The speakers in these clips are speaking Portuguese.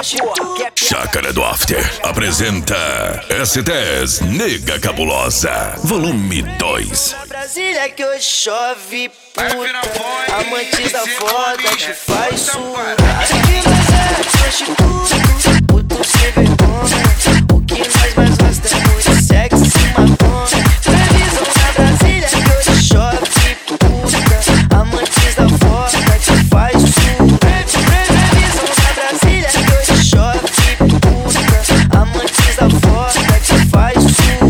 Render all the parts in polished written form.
Chácara do After apresenta S10 Nega Cabulosa, volume 2. Brasília que hoje chove, puta. Amantes da foda que faz sua. Aqui nós é prostituta, puto sem vergonha. O que nós mais gosta é muito sexo e maconha. Previsão na Brasília que hoje chove, puta. Amantes da foda que faz sua. Previsão na Brasília que hoje chove, puta. Amantes da foda que faz sua.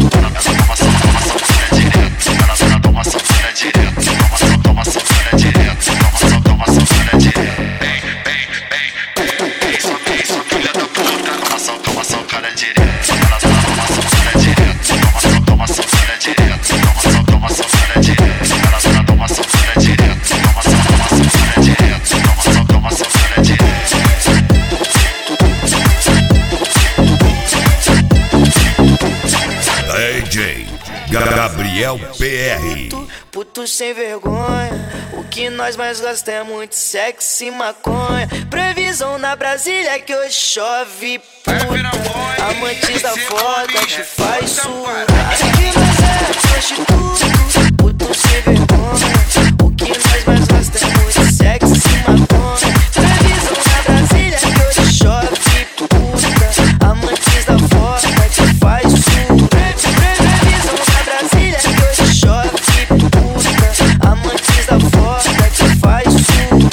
DJ Gabriel PR. Puto sem vergonha, o que nós mais gostamos é muito sexo e maconha. Previsão na Brasília que hoje chove, puta. Amantes da foda que faz sua. Aqui nós é prostituta, puto sem vergonha. O que nós mais gostamos é muito sexo e maconha. Previsão na Brasília que hoje chove, puta. Amantes da foda que faz sua. Previsão na Brasília que hoje chove, puta. Amantes da foda que faz sua.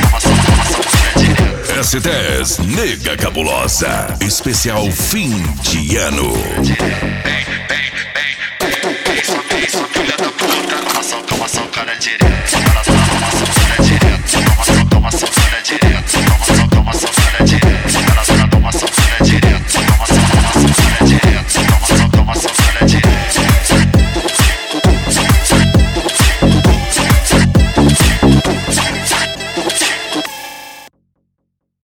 S10 Nega Cabulosa, especial fim de ano. Isso, filha da puta, calma só, cara direita.